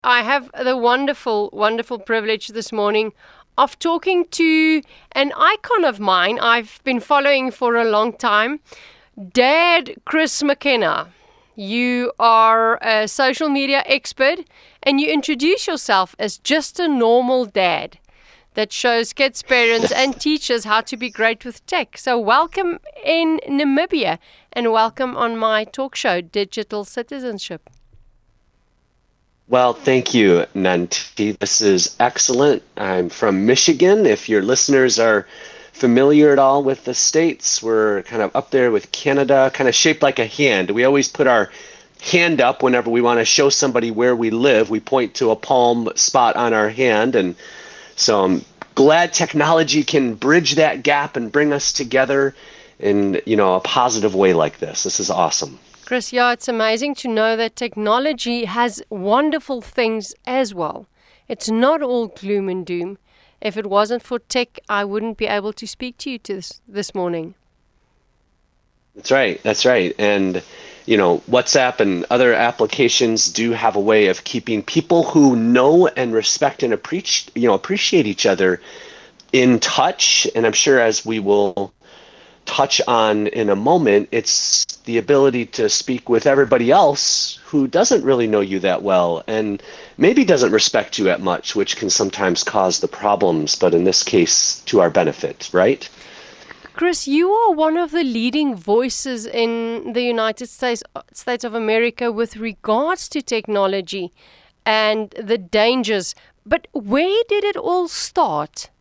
I have the wonderful, wonderful privilege this morning of talking to an icon of mine I've been following for a long time, Dad Chris McKenna. You are a social media expert and you introduce yourself as just a normal dad that shows kids, parents, and teachers how to be great with tech. So welcome in Namibia and welcome on my talk show, Digital Citizenship. Well, thank you, Nanti. This is excellent. I'm from Michigan. If your listeners are familiar at all with the States, we're kind of up there with Canada, kind of shaped like a hand. We always put our hand up whenever we want to show somebody where we live. We point to a palm spot on our hand. And so I'm glad technology can bridge that gap and bring us together in, a positive way like this. This is awesome. Chris, yeah, it's amazing to know that technology has wonderful things as well. It's not all gloom and doom. If it wasn't for tech, I wouldn't be able to speak to you this morning. That's right. And, WhatsApp and other applications do have a way of keeping people who know and respect and appreciate each other in touch. And I'm sure as we will touch on in a moment, it's the ability to speak with everybody else who doesn't really know you that well and maybe doesn't respect you that much, which can sometimes cause the problems, but in this case, to our benefit, right? Chris, you are one of the leading voices in the United States of America with regards to technology and the dangers. But where did it all start?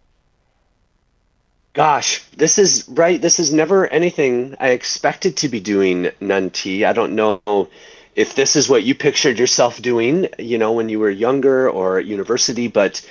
Gosh, this is right. This is never anything I expected to be doing, Nanti. I don't know if this is what you pictured yourself doing, when you were younger or at university, but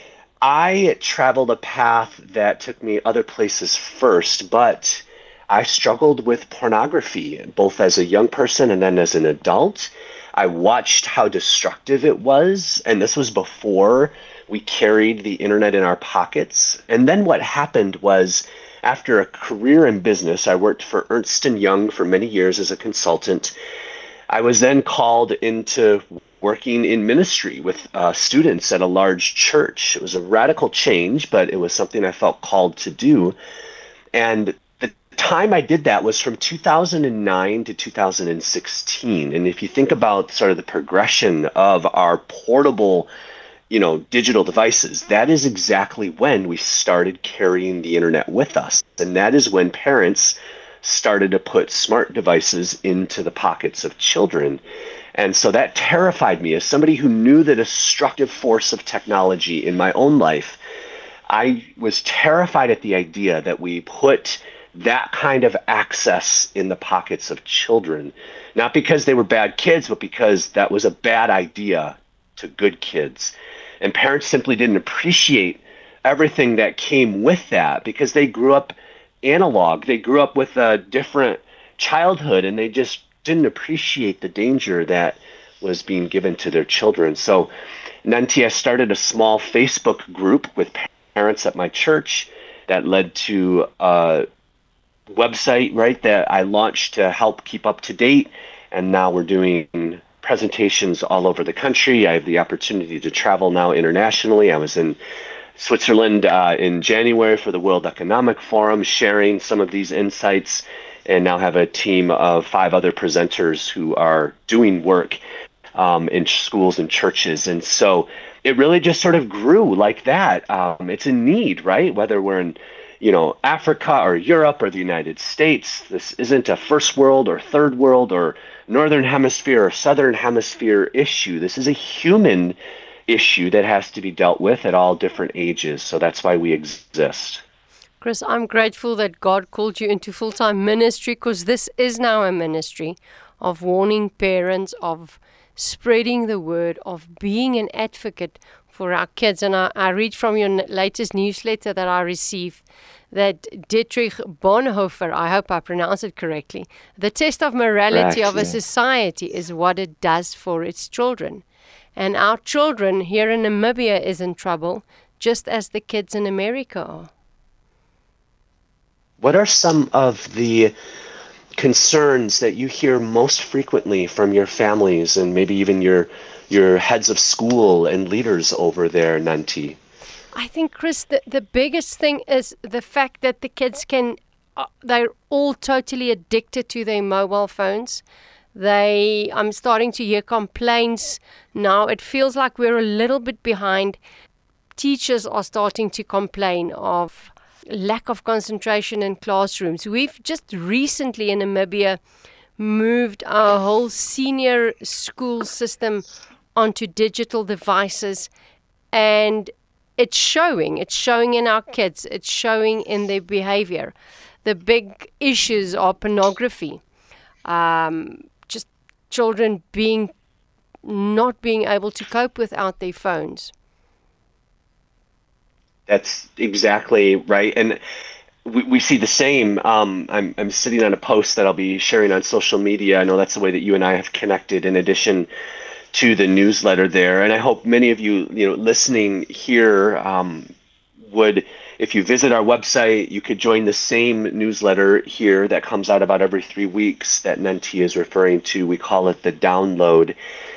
I traveled a path that took me other places first, but I struggled with pornography, both as a young person and then as an adult. I watched how destructive it was, and this was before we carried the internet in our pockets. And then what happened was, after a career in business, I worked for Ernst & Young for many years as a consultant. I was then called into working in ministry with students at a large church. It was a radical change, but it was something I felt called to do. And the time I did that was from 2009 to 2016. And if you think about sort of the progression of our portable digital devices, that is exactly when we started carrying the internet with us. And that is when parents started to put smart devices into the pockets of children. And so that terrified me as somebody who knew the destructive force of technology in my own life. I was terrified at the idea that we put that kind of access in the pockets of children, not because they were bad kids, but because that was a bad idea to good kids. And parents simply didn't appreciate everything that came with that because they grew up analog. They grew up with a different childhood and they just didn't appreciate the danger that was being given to their children. So Nanti, I started a small Facebook group with parents at my church that led to a website, right, that I launched to help keep up to date. And now we're doing presentations all over the country. I have the opportunity to travel now internationally. I was in Switzerland in January for the World Economic Forum, sharing some of these insights, and now have a team of 5 other presenters who are doing work in schools and churches. And so it really just sort of grew like that. It's a need, right? Whether we're in Africa or Europe or the United States, this isn't a first world or third world or northern hemisphere or southern hemisphere issue. This is a human issue that has to be dealt with at all different ages. So that's why we exist. Chris, I'm grateful that God called you into full-time ministry, because this is now a ministry of warning parents, of spreading the word, of being an advocate for our kids. And I read from your latest newsletter that I received that Dietrich Bonhoeffer, I hope I pronounce it correctly, the test of morality of a society is what it does for its children. And our children here in Namibia is in trouble, just as the kids in America are. What are some of the concerns that you hear most frequently from your families and maybe even your your heads of school and leaders over there, Nanti? I think, Chris, the biggest thing is the fact that the kids they're all totally addicted to their mobile phones. I'm starting to hear complaints now. It feels like we're a little bit behind. Teachers are starting to complain of lack of concentration in classrooms. We've just recently in Namibia moved our whole senior school system onto digital devices, and it's showing in our kids, it's showing in their behavior. The big issues are pornography, just children not being able to cope without their phones. That's exactly right. And we see the same. I'm sitting on a post that I'll be sharing on social media. I know that's the way that you and I have connected in addition to the newsletter there. And I hope many of you, listening here would, if you visit our website, you could join the same newsletter here that comes out about every 3 weeks that Nanti is referring to. We call it the download.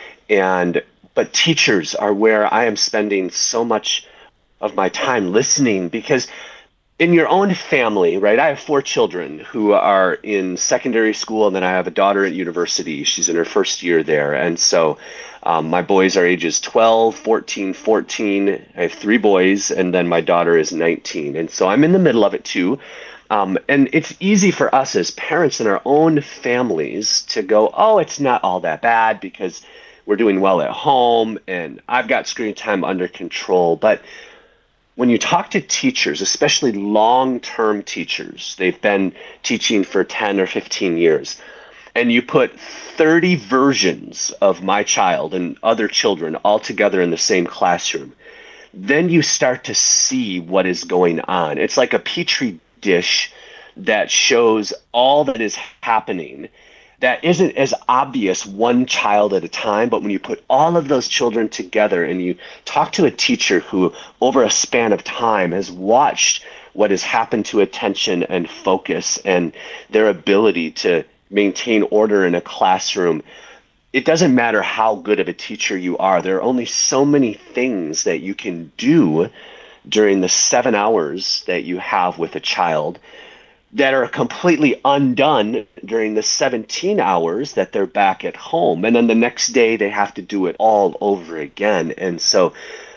But teachers are where I am spending so much of my time listening, because in your own family, right? I have 4 children who are in secondary school, and then I have a daughter at university. She's in her first year there. And so my boys are ages 12, 14, 14. I have 3 boys, and then my daughter is 19. And so I'm in the middle of it too. And it's easy for us as parents in our own families to go, oh, it's not all that bad because we're doing well at home and I've got screen time under control. But when you talk to teachers, especially long-term teachers, they've been teaching for 10 or 15 years, and you put 30 versions of my child and other children all together in the same classroom, then you start to see what is going on. It's like a petri dish that shows all that is happening that isn't as obvious one child at a time, but when you put all of those children together and you talk to a teacher who over a span of time has watched what has happened to attention and focus and their ability to maintain order in a classroom, it doesn't matter how good of a teacher you are. There are only so many things that you can do during the 7 hours that you have with a child that are completely undone during the 17 hours that they're back at home. And then the next day they have to do it all over again. And so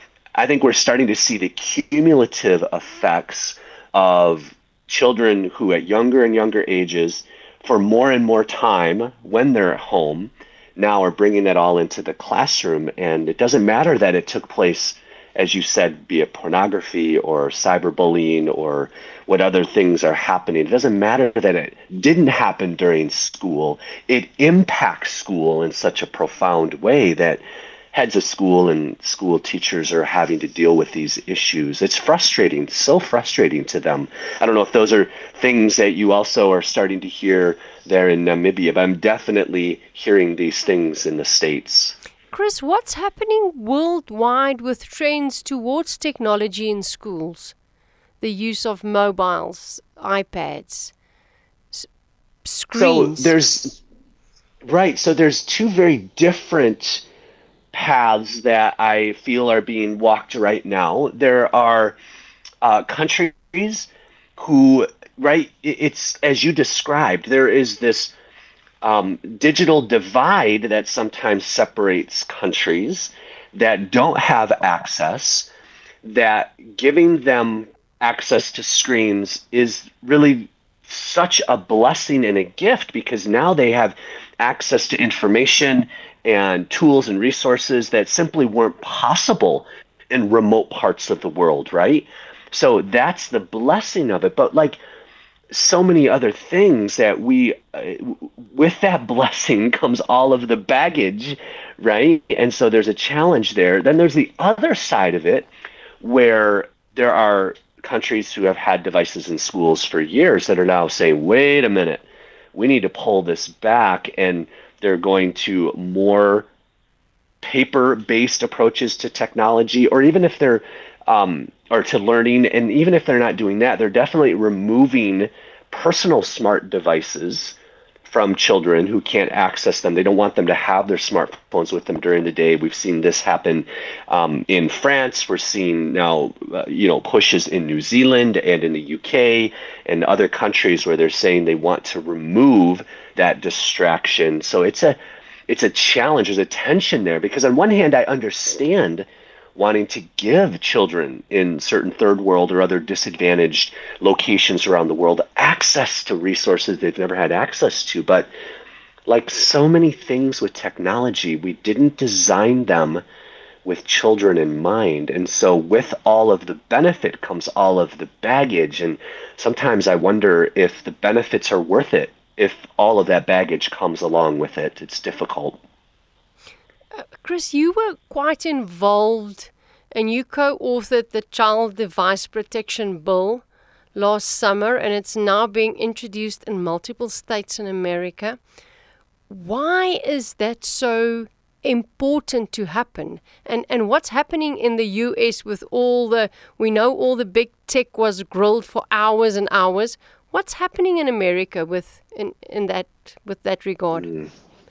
I think we're starting to see the cumulative effects of children who at younger and younger ages, for more and more time when they're at home, now are bringing that all into the classroom. And it doesn't matter that it took place, as you said, be it pornography or cyberbullying or what other things are happening. It doesn't matter that it didn't happen during school. It impacts school in such a profound way that heads of school and school teachers are having to deal with these issues. It's frustrating, so frustrating to them. I don't know if those are things that you also are starting to hear there in Namibia, but I'm definitely hearing these things in the States. Chris, what's happening worldwide with trends towards technology in schools? The use of mobiles, iPads, screens. So there's 2 very different paths that I feel are being walked right now. There are countries who, it's as you described, there is this digital divide that sometimes separates countries that don't have access, that giving them access to screens is really such a blessing and a gift, because now they have access to information and tools and resources that simply weren't possible in remote parts of the world, right? So that's the blessing of it. But like so many other things that with that blessing comes all of the baggage, right? And so there's a challenge there. Then there's the other side of it where there are countries who have had devices in schools for years that are now saying, wait a minute, we need to pull this back, and they're going to more paper-based approaches to technology, or even if they're or to learning, and even if they're not doing that, they're definitely removing personal smart devices from children who can't access them. They don't want them to have their smartphones with them during the day. We've seen this happen in France. We're seeing now, pushes in New Zealand and in the UK and other countries where they're saying they want to remove that distraction. So it's a challenge. There's a tension there because on one hand, I understand wanting to give children in certain third world or other disadvantaged locations around the world access to resources they've never had access to. But like so many things with technology, we didn't design them with children in mind. And so with all of the benefit comes all of the baggage. And sometimes I wonder if the benefits are worth it. If all of that baggage comes along with it, it's difficult. Chris, you were quite involved and you co-authored the Child Device Protection Bill last summer, and it's now being introduced in multiple states in America. Why is that so important to happen? And what's happening in the US with we know all the big tech was grilled for hours and hours. What's happening in America with that regard?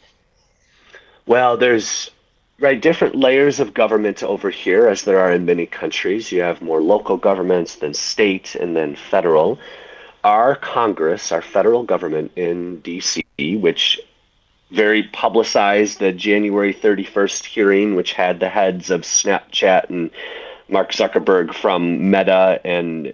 Well, there's different layers of government over here, as there are in many countries. You have more local governments, then state, and then federal. Our Congress, our federal government in D.C., which very publicized the January 31st hearing, which had the heads of Snapchat and Mark Zuckerberg from Meta and,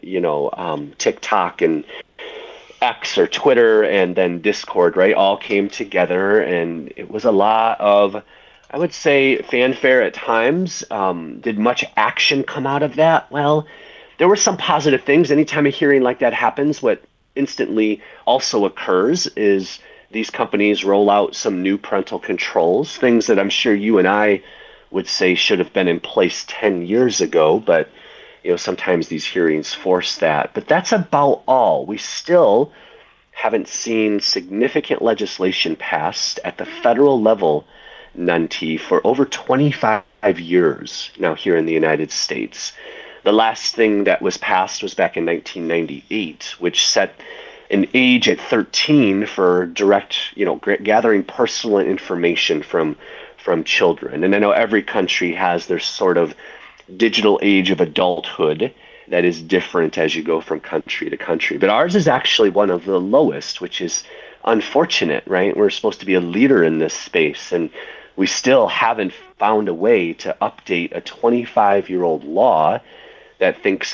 TikTok and X or Twitter and then Discord, right, all came together, and it was a lot of, I would say, fanfare at times. Did much action come out of that? Well, there were some positive things. Anytime a hearing like that happens, what instantly also occurs is these companies roll out some new parental controls, things that I'm sure you and I would say should have been in place 10 years ago, but sometimes these hearings force that. But that's about all. We still haven't seen significant legislation passed at the federal level, Nanti, for over 25 years now here in the United States. The last thing that was passed was back in 1998, which set an age at 13 for direct, gathering personal information from children. And I know every country has their sort of digital age of adulthood that is different as you go from country to country. But ours is actually one of the lowest, which is unfortunate, right? We're supposed to be a leader in this space, and we still haven't found a way to update a 25-year-old law that thinks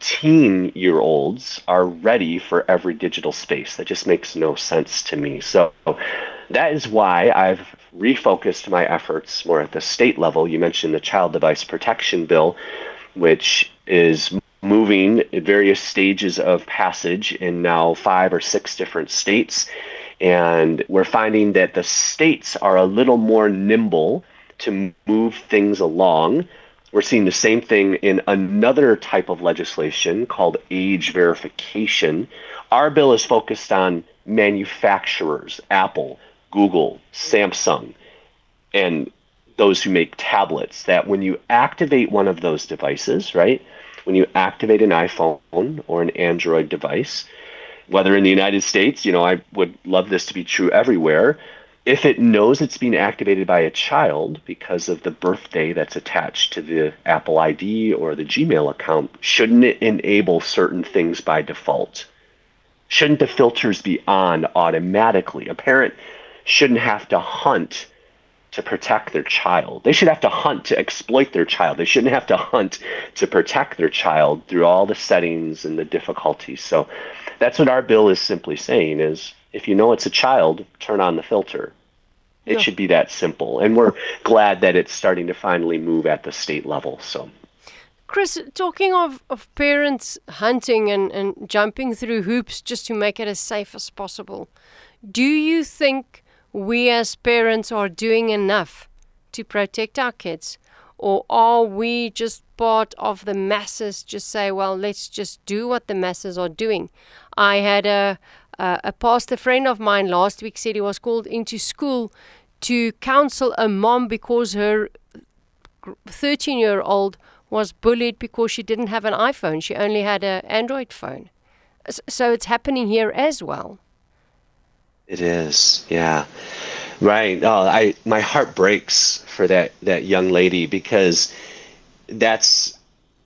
13-year-olds are ready for every digital space. That just makes no sense to me. So that is why I've refocused my efforts more at the state level. You mentioned the Child Device Protection Bill, which is moving at various stages of passage in now 5 or 6 different states. And we're finding that the states are a little more nimble to move things along. We're seeing the same thing in another type of legislation called age verification. Our bill is focused on manufacturers, Apple, Google, Samsung, and those who make tablets, that when you activate one of those devices, right, when you activate an iPhone or an Android device, whether in the United States, I would love this to be true everywhere, if it knows it's being activated by a child because of the birthday that's attached to the Apple ID or the Gmail account, shouldn't it enable certain things by default? Shouldn't the filters be on automatically? A parent shouldn't have to hunt to protect their child. They should have to hunt to exploit their child. They shouldn't have to hunt to protect their child through all the settings and the difficulties. So that's what our bill is simply saying is, if you know it's a child, turn on the filter. It should be that simple. And we're glad that it's starting to finally move at the state level. So, Chris, talking of parents hunting and jumping through hoops just to make it as safe as possible, do you think we as parents are doing enough to protect our kids? Or are we just part of the masses, just say, well, let's just do what the masses are doing? I had a pastor friend of mine last week said he was called into school to counsel a mom because her 13-year-old was bullied because she didn't have an iPhone. She only had an Android phone. So it's happening here as well. It is. Yeah. Right. Oh, my heart breaks for that young lady because that's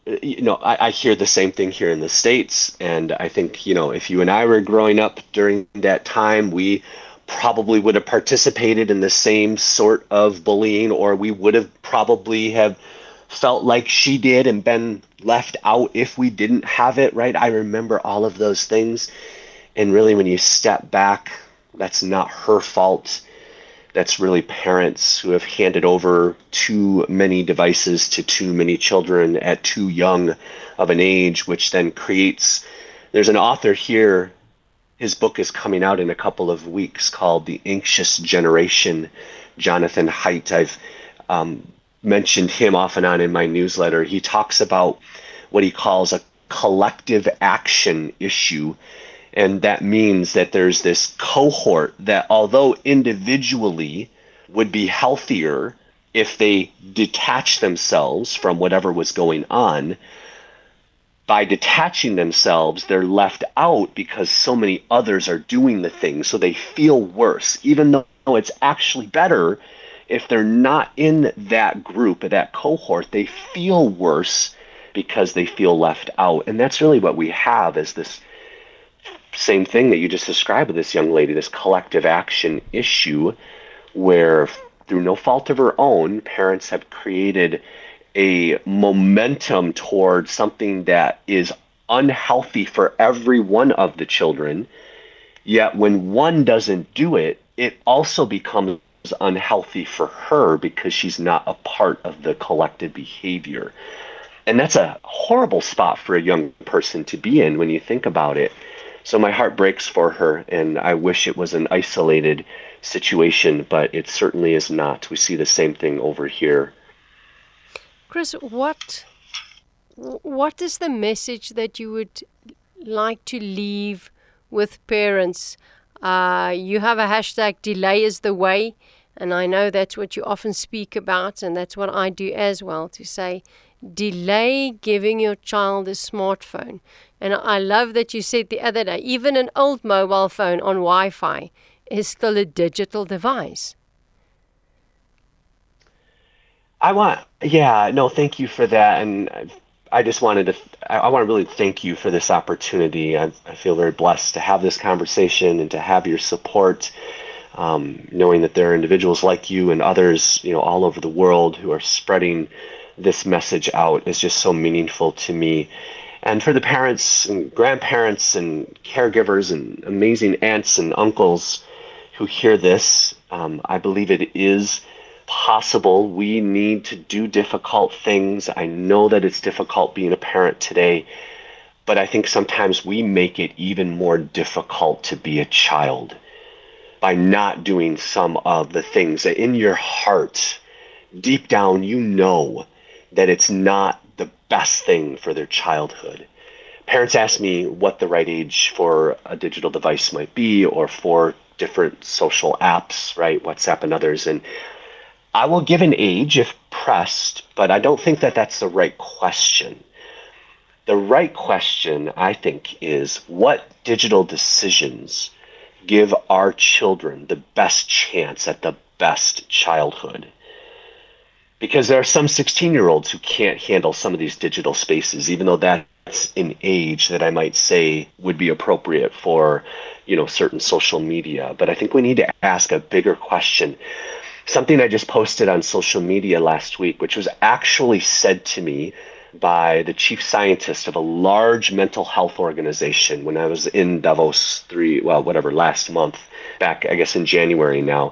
I hear the same thing here in the States. And I think, if you and I were growing up during that time, we probably would have participated in the same sort of bullying, or we would have probably have felt like she did and been left out if we didn't have it, right? I remember all of those things. And really, when you step back, that's not her fault. That's really parents who have handed over too many devices to too many children at too young of an age, which then creates. There's an author here, his book is coming out in a couple of weeks called The Anxious Generation, Jonathan Haidt. I've mentioned him off and on in my newsletter. He talks about what he calls a collective action issue. And that means that there's this cohort that, although individually would be healthier if they detach themselves from whatever was going on, by detaching themselves, they're left out because so many others are doing the thing. So they feel worse, even though it's actually better if they're not in that group, that cohort. They feel worse because they feel left out. And that's really what we have, is this same thing that you just described with this young lady, this collective action issue, where through no fault of her own, parents have created a momentum towards something that is unhealthy for every one of the children. Yet when one doesn't do it, it also becomes unhealthy for her because she's not a part of the collective behavior. And that's a horrible spot for a young person to be in when you think about it. So my heart breaks for her, and I wish it was an isolated situation, but it certainly is not. We see the same thing over here. Chris, what is the message that you would like to leave with parents? You have a hashtag, delay is the way, and I know that's what you often speak about, and that's what I do as well, to say, delay giving your child a smartphone. And I love that you said the other day, even an old mobile phone on Wi-Fi is still a digital device. Thank you for that. And I just wanted to, I want to really thank you for this opportunity. I feel very blessed to have this conversation and to have your support, knowing that there are individuals like you and others, all over the world who are spreading this message out is just so meaningful to me. And for the parents and grandparents and caregivers and amazing aunts and uncles who hear this, I believe it is possible. We need to do difficult things. I know that it's difficult being a parent today, but I think sometimes we make it even more difficult to be a child by not doing some of the things that in your heart, deep down, you know that it's not the best thing for their childhood. Parents ask me what the right age for a digital device might be, or for different social apps, right? WhatsApp and others. And I will give an age if pressed, but I don't think that that's the right question. The right question, I think, is what digital decisions give our children the best chance at the best childhood? Because there are some 16-year-olds who can't handle some of these digital spaces, even though that's an age that I might say would be appropriate for, certain social media. But I think we need to ask a bigger question. Something I just posted on social media last week, which was actually said to me by the chief scientist of a large mental health organization when I was in Davos last month, back, I guess, in January now.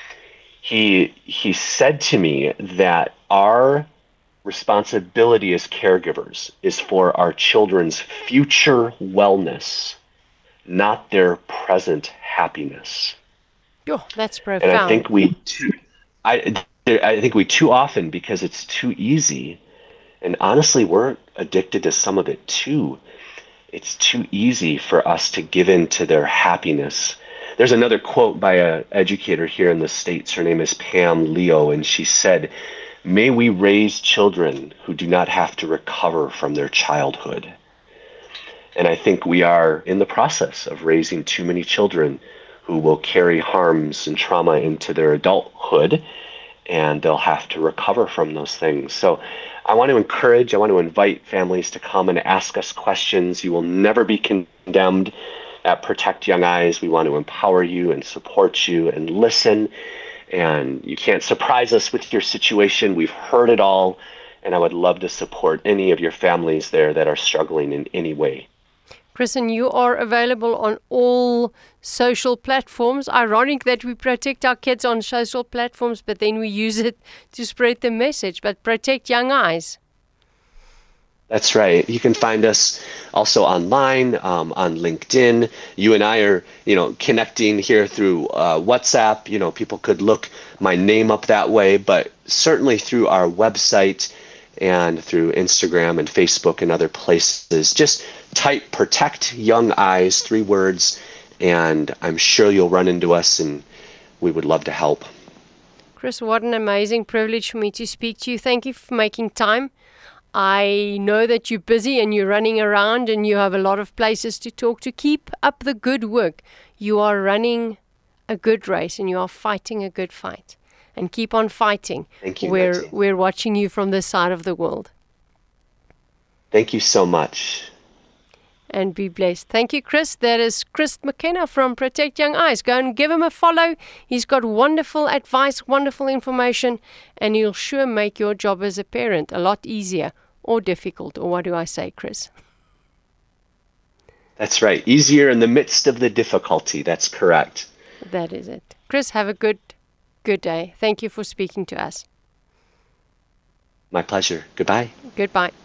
He said to me that our responsibility as caregivers is for our children's future wellness, not their present happiness. Oh, that's profound. And I think we too often, because it's too easy, and honestly, we're addicted to some of it too. It's too easy for us to give in to their happiness. There's another quote by an educator here in the States. Her name is Pam Leo, and she said, "May we raise children who do not have to recover from their childhood." And I think we are in the process of raising too many children who will carry harms and trauma into their adulthood, and they'll have to recover from those things. So I want to invite families to come and ask us questions. You will never be condemned. At Protect Young Eyes, we want to empower you and support you and listen. And you can't surprise us with your situation. We've heard it all. And I would love to support any of your families there that are struggling in any way. Chris, and you are available on all social platforms. Ironic that we protect our kids on social platforms, but then we use it to spread the message. But Protect Young Eyes. That's right. You can find us also online, on LinkedIn. You and I are, connecting here through WhatsApp. People could look my name up that way, but certainly through our website and through Instagram and Facebook and other places. Just type Protect Young Eyes, 3 words, and I'm sure you'll run into us, and we would love to help. Chris, what an amazing privilege for me to speak to you. Thank you for making time. I know that you're busy and you're running around and you have a lot of places to talk to. Keep up the good work. You are running a good race and you are fighting a good fight. And keep on fighting. Thank you, We're watching you from this side of the world. Thank you so much. And be blessed. Thank you, Chris. That is Chris McKenna from Protect Young Eyes. Go and give him a follow. He's got wonderful advice, wonderful information, and he'll sure make your job as a parent a lot easier or difficult. Or what do I say, Chris? That's right. Easier in the midst of the difficulty. That's correct. That is it. Chris, have a good day. Thank you for speaking to us. My pleasure. Goodbye. Goodbye.